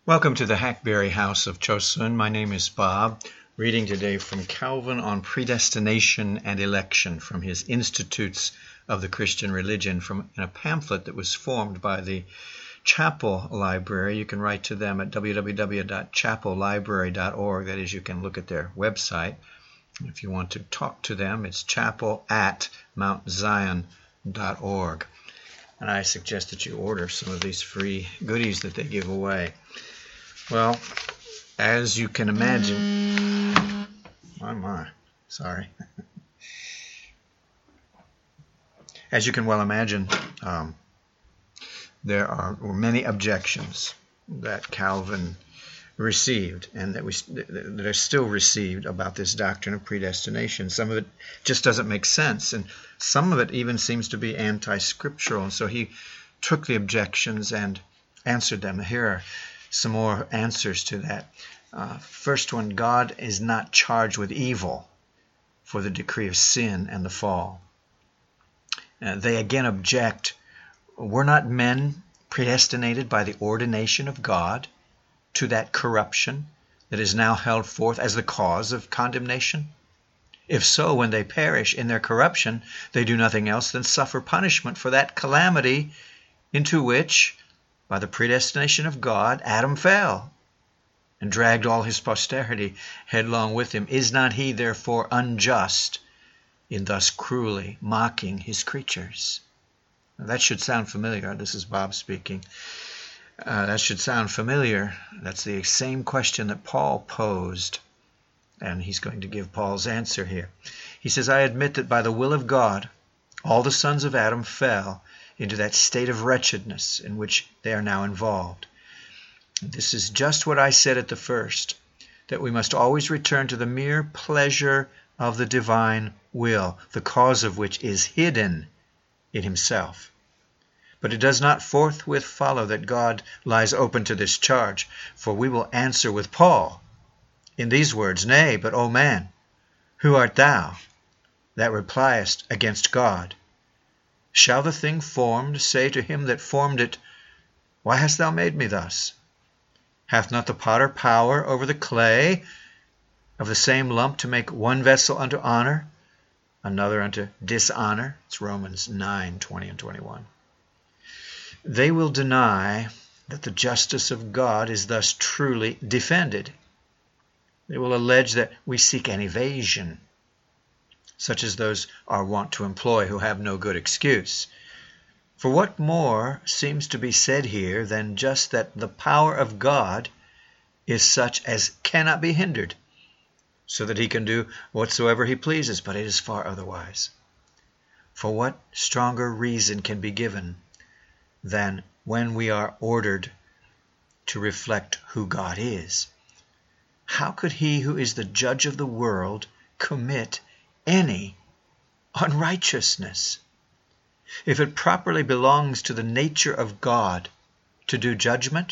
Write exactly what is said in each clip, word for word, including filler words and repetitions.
Welcome to the Hackberry House of Chosun. My name is Bob, reading today from Calvin on Predestination and Election from his Institutes of the Christian Religion from in a pamphlet that was formed by the Chapel Library. You can write to them at w w w dot chapel library dot org. That is, you can look at their website. If you want to talk to them, it's chapel at mount zion dot org. And I suggest that you order some of these free goodies that they give away. Well, as you can imagine, my, my, sorry. As you can well imagine, um, there are many objections that Calvin received and that we that are still received about this doctrine of predestination. Some of it just doesn't make sense, and some of it even seems to be anti-scriptural. And so he took the objections and answered them. Here are some more answers to that. Uh, first one, God is not charged with evil for the decree of sin and the fall. Uh, they again object, were not men predestinated by the ordination of God to that corruption that is now held forth as the cause of condemnation? If so, when they perish in their corruption, they do nothing else than suffer punishment for that calamity into which, by the predestination of God, Adam fell and dragged all his posterity headlong with him. Is not he therefore unjust in thus cruelly mocking his creatures? Now, that should sound familiar. This is Bob speaking. Uh, that should sound familiar. That's the same question that Paul posed, and he's going to give Paul's answer here. He says, I admit that by the will of God, all the sons of Adam fell into that state of wretchedness in which they are now involved. This is just what I said at the first, that we must always return to the mere pleasure of the divine will, the cause of which is hidden in himself. But it does not forthwith follow that God lies open to this charge, for we will answer with Paul in these words, Nay, but, O man, who art thou that repliest against God? Shall the thing formed say to him that formed it, Why hast thou made me thus? Hath not the potter power over the clay of the same lump to make one vessel unto honor, another unto dishonor? It's Romans nine, twenty and twenty-one. They will deny that the justice of God is thus truly defended. They will allege that we seek an evasion, such as those are wont to employ who have no good excuse. For what more seems to be said here than just that the power of God is such as cannot be hindered, so that he can do whatsoever he pleases, but it is far otherwise. For what stronger reason can be given than when we are ordered to reflect who God is? How could he who is the judge of the world commit any unrighteousness? If it properly belongs to the nature of God to do judgment,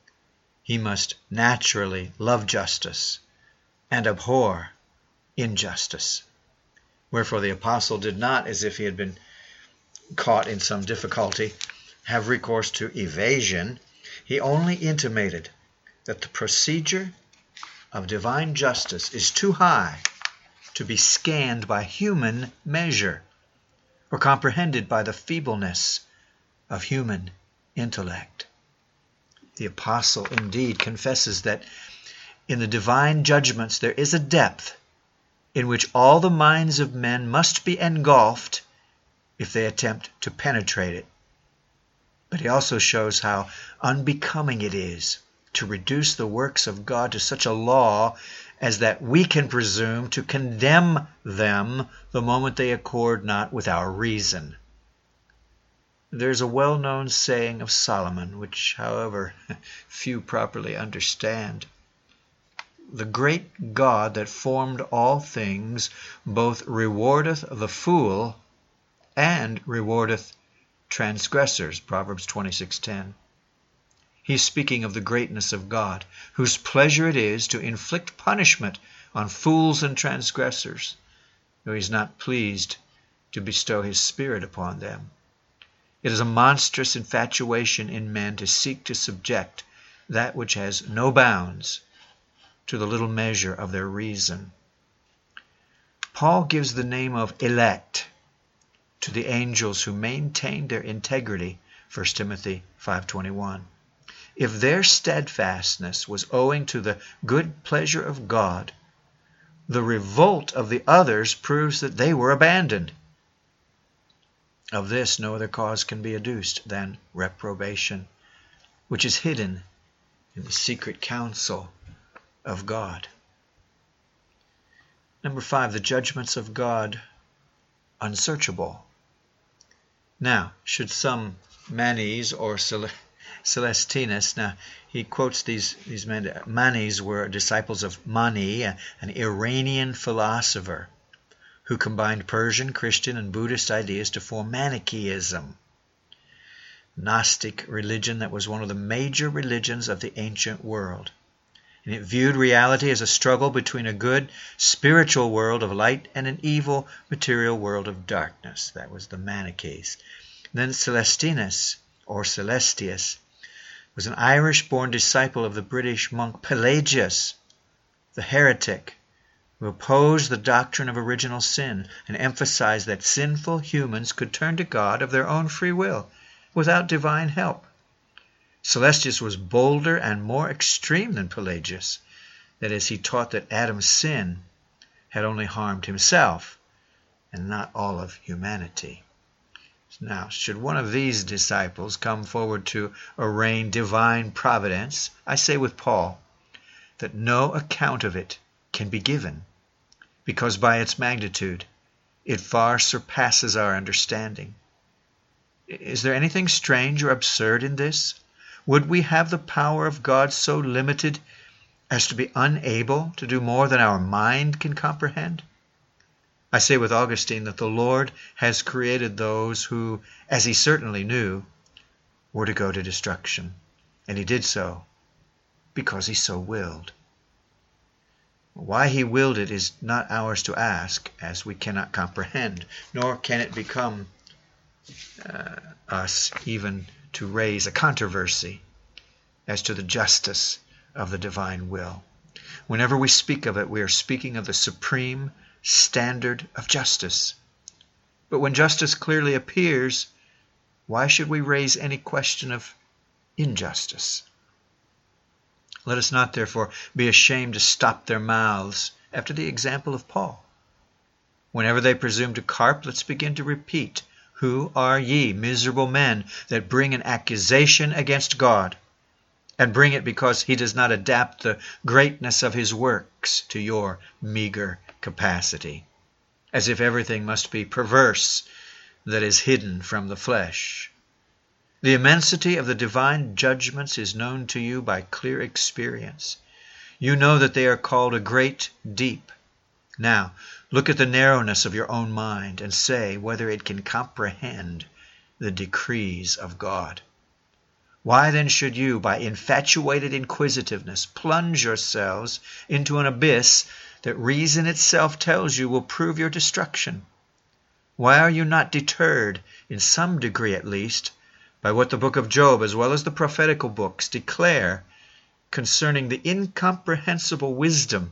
he must naturally love justice and abhor injustice. Wherefore the apostle did not, as if he had been caught in some difficulty, have recourse to evasion. He only intimated that the procedure of divine justice is too high to be scanned by human measure or comprehended by the feebleness of human intellect. The apostle indeed confesses that in the divine judgments there is a depth in which all the minds of men must be engulfed if they attempt to penetrate it. But he also shows how unbecoming it is to reduce the works of God to such a law as that we can presume to condemn them the moment they accord not with our reason. There's a well-known saying of Solomon, which, however, few properly understand. The great God that formed all things both rewardeth the fool and rewardeth transgressors, Proverbs twenty-six ten. He's speaking of the greatness of God, whose pleasure it is to inflict punishment on fools and transgressors, though he's not pleased to bestow his Spirit upon them. It is a monstrous infatuation in men to seek to subject that which has no bounds to the little measure of their reason. Paul gives the name of elect to the angels who maintained their integrity, First Timothy five twenty-one. If their steadfastness was owing to the good pleasure of God, the revolt of the others proves that they were abandoned. Of this no other cause can be adduced than reprobation, which is hidden in the secret counsel of God. Number five, the judgments of God unsearchable. Now, should some Manes or Celestinus, now he quotes these, these men, Manes were disciples of Mani, an Iranian philosopher who combined Persian, Christian, and Buddhist ideas to form Manichaeism, Gnostic religion that was one of the major religions of the ancient world. And it viewed reality as a struggle between a good spiritual world of light and an evil material world of darkness. That was the Manichaees. Then Celestinus, or Celestius, was an Irish-born disciple of the British monk Pelagius, the heretic, who opposed the doctrine of original sin and emphasized that sinful humans could turn to God of their own free will without divine help. Celestius was bolder and more extreme than Pelagius. That is, he taught that Adam's sin had only harmed himself and not all of humanity. Now, should one of these disciples come forward to arraign divine providence, I say with Paul that no account of it can be given, because by its magnitude it far surpasses our understanding. Is there anything strange or absurd in this? Would we have the power of God so limited as to be unable to do more than our mind can comprehend? I say with Augustine that the Lord has created those who, as he certainly knew, were to go to destruction. And he did so because he so willed. Why he willed it is not ours to ask, as we cannot comprehend, nor can it become uh, us even to raise a controversy as to the justice of the divine will. Whenever we speak of it, we are speaking of the supreme standard of justice. But when justice clearly appears, why should we raise any question of injustice? Let us not, therefore, be ashamed to stop their mouths after the example of Paul. Whenever they presume to carp, let's begin to repeat, "Who are ye, miserable men, that bring an accusation against God, and bring it because he does not adapt the greatness of his works to your meager capacity, as if everything must be perverse that is hidden from the flesh. The immensity of the divine judgments is known to you by clear experience. You know that they are called a great deep. Now, look at the narrowness of your own mind and say whether it can comprehend the decrees of God. Why then should you, by infatuated inquisitiveness, plunge yourselves into an abyss that reason itself tells you will prove your destruction? Why are you not deterred, in some degree at least, by what the book of Job, as well as the prophetical books, declare concerning the incomprehensible wisdom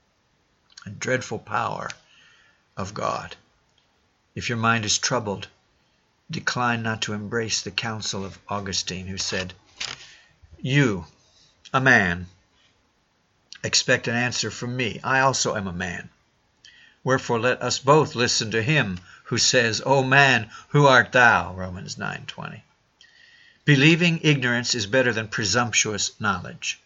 and dreadful power of God? If your mind is troubled, decline not to embrace the counsel of Augustine, who said, "You, a man, expect an answer from me. I also am a man. Wherefore let us both listen to him who says, O man, who art thou?" Romans nine twenty. Believing ignorance is better than presumptuous knowledge.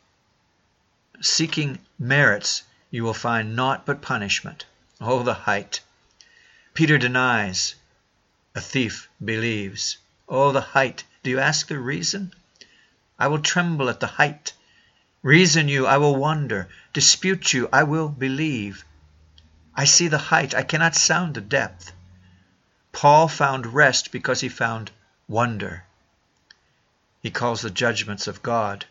Seeking merits, you will find naught but punishment. Oh, the height! Peter denies. A thief believes. Oh, the height! Do you ask the reason? I will tremble at the height. Reason you, I will wonder. Dispute you, I will believe. I see the height, I cannot sound the depth. Paul found rest because he found wonder. He calls the judgments of God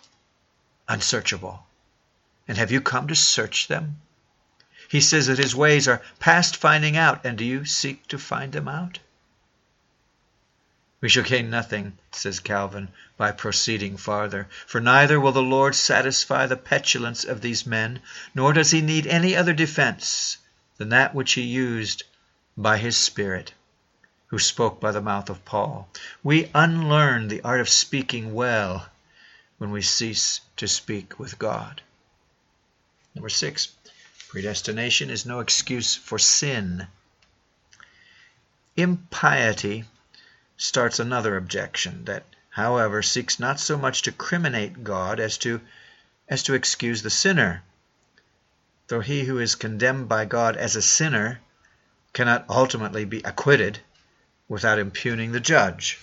unsearchable. And have you come to search them? He says that his ways are past finding out, and do you seek to find them out? We shall gain nothing, says Calvin, by proceeding farther, for neither will the Lord satisfy the petulance of these men, nor does he need any other defense than that which he used by his Spirit, who spoke by the mouth of Paul. We unlearn the art of speaking well when we cease to speak with God. Number six, predestination is no excuse for sin. Impiety starts another objection that, however, seeks not so much to criminate God as to, as to excuse the sinner. Though he who is condemned by God as a sinner cannot ultimately be acquitted without impugning the judge.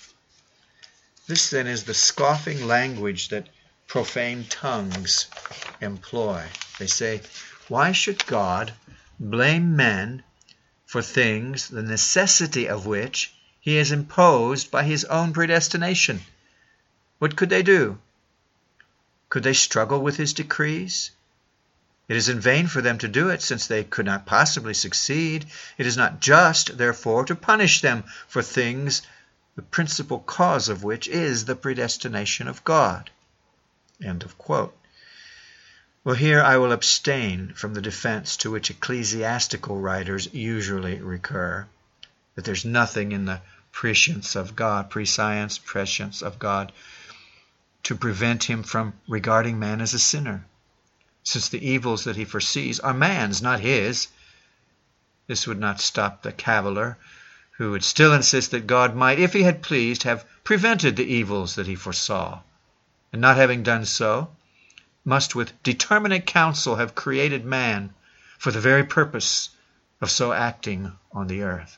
This then is the scoffing language that profane tongues employ. They say, why should God blame men for things the necessity of which he has imposed by his own predestination? What could they do? Could they struggle with his decrees? It is in vain for them to do it, since they could not possibly succeed. It is not just, therefore, to punish them for things the principal cause of which is the predestination of God. End of quote. Well, here I will abstain from the defense to which ecclesiastical writers usually recur, that there's nothing in the prescience of God, prescience, prescience of God, to prevent him from regarding man as a sinner, since the evils that he foresees are man's, not his. This would not stop the caviller, who would still insist that God might, if he had pleased, have prevented the evils that he foresaw, and not having done so, must with determinate counsel have created man for the very purpose of so acting on the earth.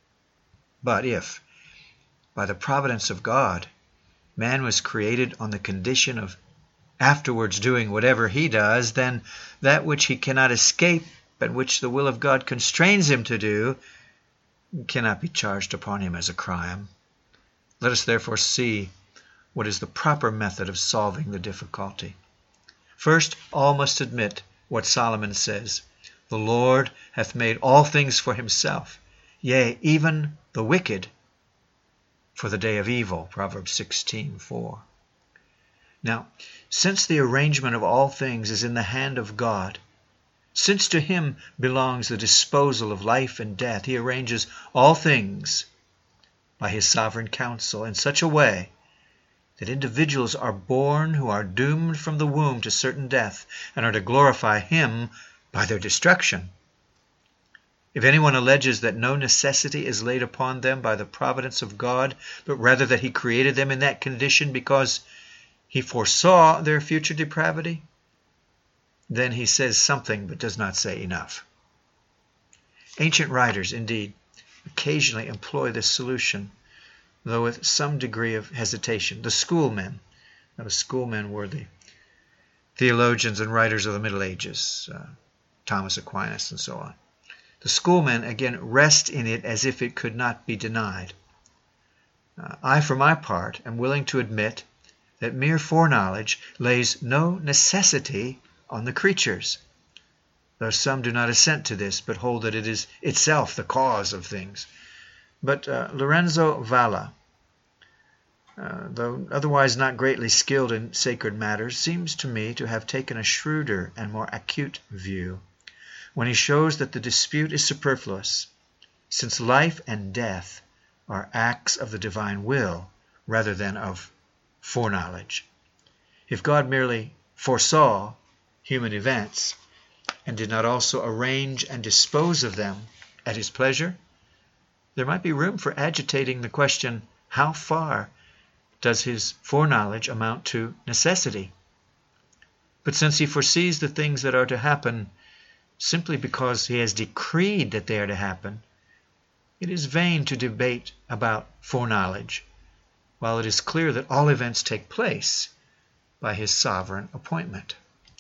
But if, by the providence of God, man was created on the condition of afterwards doing whatever he does, then that which he cannot escape and which the will of God constrains him to do cannot be charged upon him as a crime. Let us therefore see what is the proper method of solving the difficulty. First, all must admit what Solomon says, the Lord hath made all things for himself, yea, even the wicked for the day of evil, Proverbs sixteen four. Now, since the arrangement of all things is in the hand of God, since to him belongs the disposal of life and death, he arranges all things by his sovereign counsel in such a way that individuals are born who are doomed from the womb to certain death and are to glorify him by their destruction. If anyone alleges that no necessity is laid upon them by the providence of God, but rather that he created them in that condition because he foresaw their future depravity, then he says something but does not say enough. Ancient writers, indeed, occasionally employ this solution, though with some degree of hesitation. The schoolmen, the schoolmen were the theologians and writers of the Middle Ages, uh, Thomas Aquinas and so on. The schoolmen, again, rest in it as if it could not be denied. Uh, I, for my part, am willing to admit that mere foreknowledge lays no necessity on the creatures, though some do not assent to this, but hold that it is itself the cause of things. But uh, Lorenzo Valla, uh, though otherwise not greatly skilled in sacred matters, seems to me to have taken a shrewder and more acute view, when he shows that the dispute is superfluous, since life and death are acts of the divine will rather than of foreknowledge. If God merely foresaw human events and did not also arrange and dispose of them at his pleasure, there might be room for agitating the question, how far does his foreknowledge amount to necessity? But since he foresees the things that are to happen simply because he has decreed that they are to happen, it is vain to debate about foreknowledge, while it is clear that all events take place by his sovereign appointment.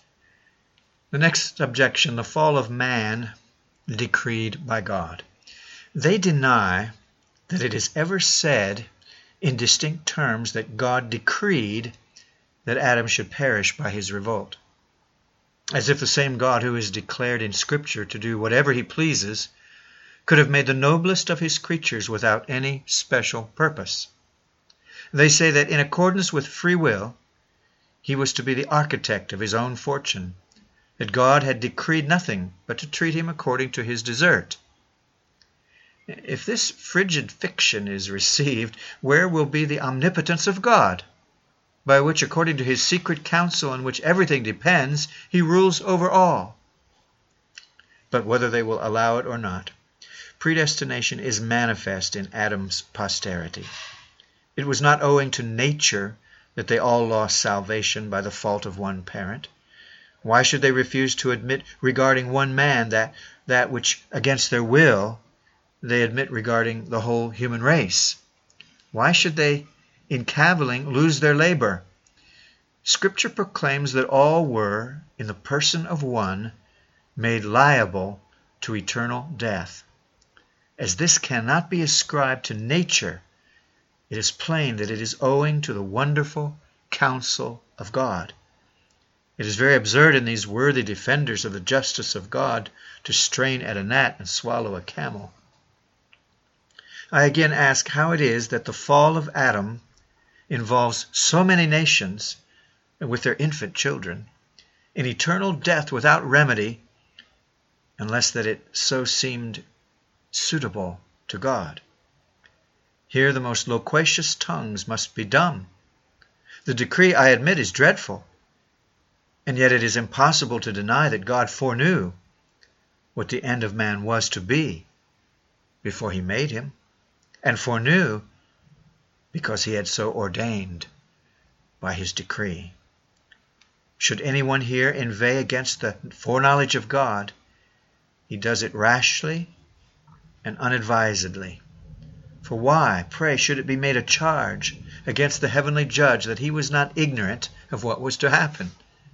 The next objection, the fall of man decreed by God. They deny that it is ever said in distinct terms that God decreed that Adam should perish by his revolt, as if the same God who is declared in Scripture to do whatever he pleases could have made the noblest of his creatures without any special purpose. They say that in accordance with free will, he was to be the architect of his own fortune, that God had decreed nothing but to treat him according to his desert. If this frigid fiction is received, where will be the omnipotence of God, by which, according to his secret counsel on which everything depends, he rules over all? But whether they will allow it or not, predestination is manifest in Adam's posterity. It was not owing to nature that they all lost salvation by the fault of one parent. Why should they refuse to admit regarding one man that, that which, against their will, they admit regarding the whole human race? Why should they, in cavilling, lose their labor? Scripture proclaims that all were, in the person of one, made liable to eternal death. As this cannot be ascribed to nature, it is plain that it is owing to the wonderful counsel of God. It is very absurd in these worthy defenders of the justice of God to strain at a gnat and swallow a camel. I again ask how it is that the fall of Adam involves so many nations, with their infant children, in eternal death without remedy, unless that it so seemed suitable to God. Here the most loquacious tongues must be dumb. The decree, I admit, is dreadful, and yet it is impossible to deny that God foreknew what the end of man was to be before he made him, and foreknew because he had so ordained by his decree. Should anyone here inveigh against the foreknowledge of God, he does it rashly and unadvisedly. For why, pray, should it be made a charge against the heavenly judge that he was not ignorant of what was to happen?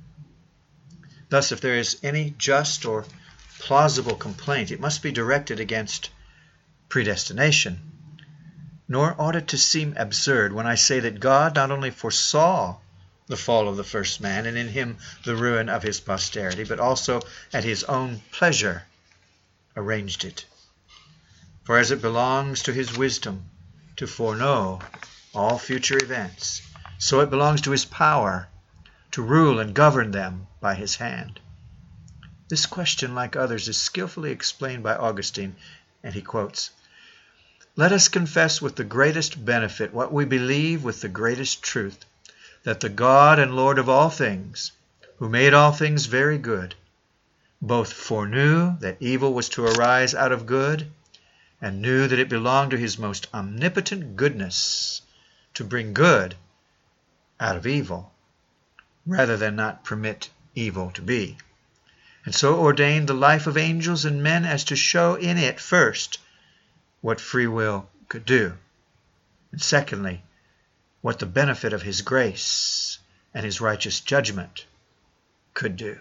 Thus, if there is any just or plausible complaint, it must be directed against predestination. Nor ought it to seem absurd when I say that God not only foresaw the fall of the first man, and in him the ruin of his posterity, but also at his own pleasure arranged it. For as it belongs to his wisdom to foreknow all future events, so it belongs to his power to rule and govern them by his hand. This question, like others, is skillfully explained by Augustine, and he quotes, "Let us confess with the greatest benefit what we believe with the greatest truth, that the God and Lord of all things, who made all things very good, both foreknew that evil was to arise out of good, and knew that it belonged to his most omnipotent goodness to bring good out of evil, rather than not permit evil to be, and so ordained the life of angels and men as to show in it, first, what free will could do, and secondly, what the benefit of his grace and his righteous judgment could do."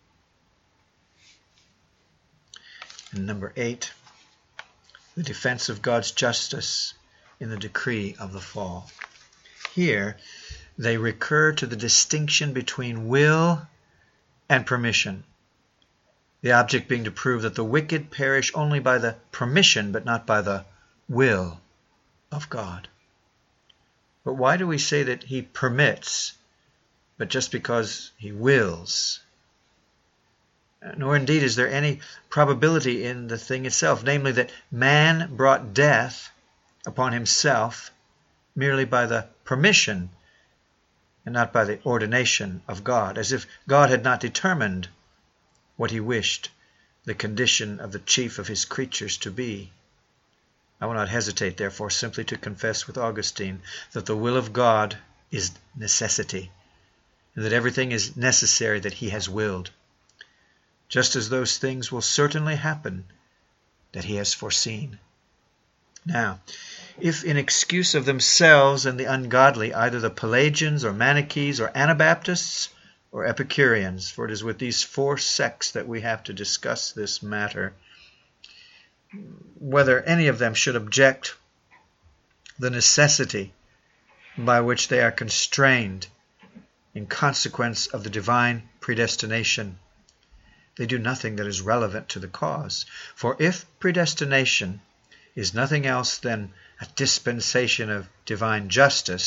And number eight, the defense of God's justice in the decree of the fall. Here, they recur to the distinction between will and permission, the object being to prove that the wicked perish only by the permission, but not by the will of God. But why do we say that he permits, but just because he wills? Nor indeed is there any probability in the thing itself, namely that man brought death upon himself merely by the permission and not by the ordination of God, as if God had not determined what he wished the condition of the chief of his creatures to be. I will not hesitate, therefore, simply to confess with Augustine that the will of God is necessity, and that everything is necessary that he has willed, just as those things will certainly happen that he has foreseen. Now, if in excuse of themselves and the ungodly, either the Pelagians or Manichees or Anabaptists or Epicureans, for it is with these four sects that we have to discuss this matter, whether any of them should object the necessity by which they are constrained in consequence of the divine predestination, they do nothing that is relevant to the cause. For if predestination is nothing else than a dispensation of divine justice,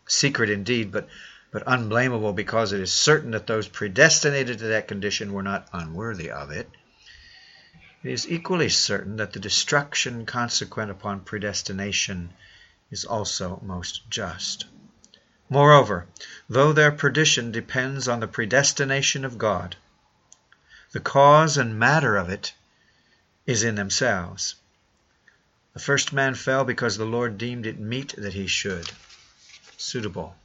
secret indeed, but, but unblameable, because it is certain that those predestinated to that condition were not unworthy of it. It is equally certain that the destruction consequent upon predestination is also most just. Moreover, though their perdition depends on the predestination of God, the cause and matter of it is in themselves. The first man fell because the Lord deemed it meet that he should. Suitable.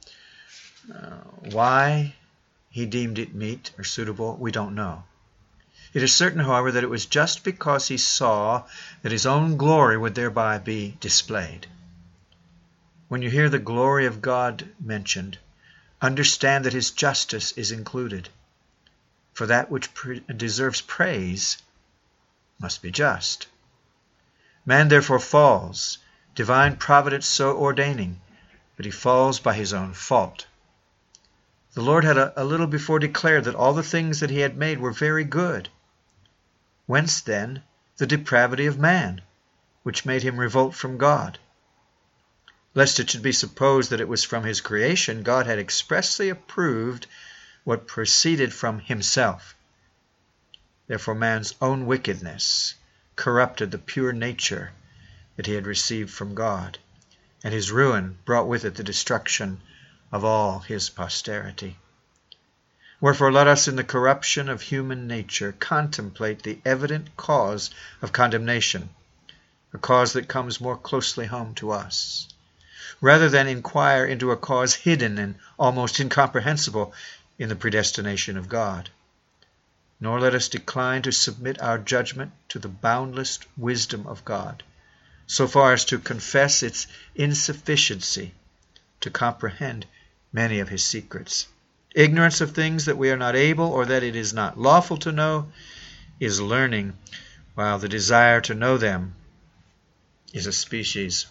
Uh, why he deemed it meet or suitable, we don't know. It is certain, however, that it was just because he saw that his own glory would thereby be displayed. When you hear the glory of God mentioned, understand that his justice is included. For that which pre- deserves praise must be just. Man therefore falls, divine providence so ordaining, but he falls by his own fault. The Lord had a, a little before declared that all the things that he had made were very good. Whence then the depravity of man, which made him revolt from God? Lest it should be supposed that it was from his creation, God had expressly approved what proceeded from himself. Therefore man's own wickedness corrupted the pure nature that he had received from God, and his ruin brought with it the destruction of all his posterity. Wherefore let us in the corruption of human nature contemplate the evident cause of condemnation, a cause that comes more closely home to us, rather than inquire into a cause hidden and almost incomprehensible in the predestination of God. Nor let us decline to submit our judgment to the boundless wisdom of God, so far as to confess its insufficiency to comprehend many of his secrets. Ignorance of things that we are not able or that it is not lawful to know is learning, while the desire to know them is a species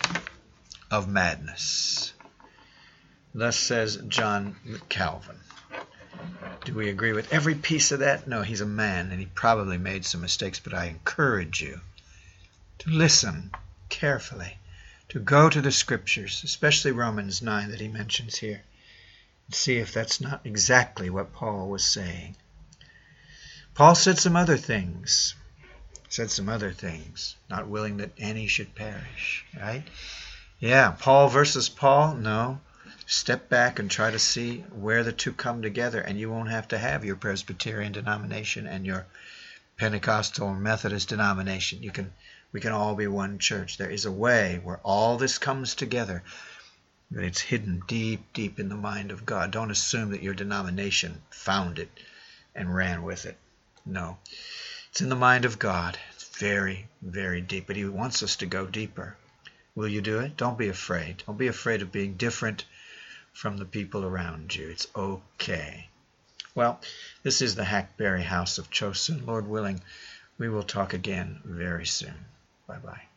of madness. Thus says John Calvin. Do we agree with every piece of that? No, he's a man, and he probably made some mistakes, but I encourage you to listen carefully, to go to the Scriptures, especially Romans nine that he mentions here, and see if that's not exactly what Paul was saying. Paul said some other things. Said some other things. Not willing that any should perish, right? Yeah, Paul versus Paul? No. Step back and try to see where the two come together, and you won't have to have your Presbyterian denomination and your Pentecostal or Methodist denomination. You can, we can all be one church. There is a way where all this comes together, but it's hidden deep, deep in the mind of God. Don't assume that your denomination found it and ran with it. No. It's in the mind of God. It's very, very deep, but he wants us to go deeper. Will you do it? Don't be afraid. Don't be afraid of being different from the people around you. It's okay. Well, this is the Hackberry House of Chosun. Lord willing, we will talk again very soon. Bye-bye.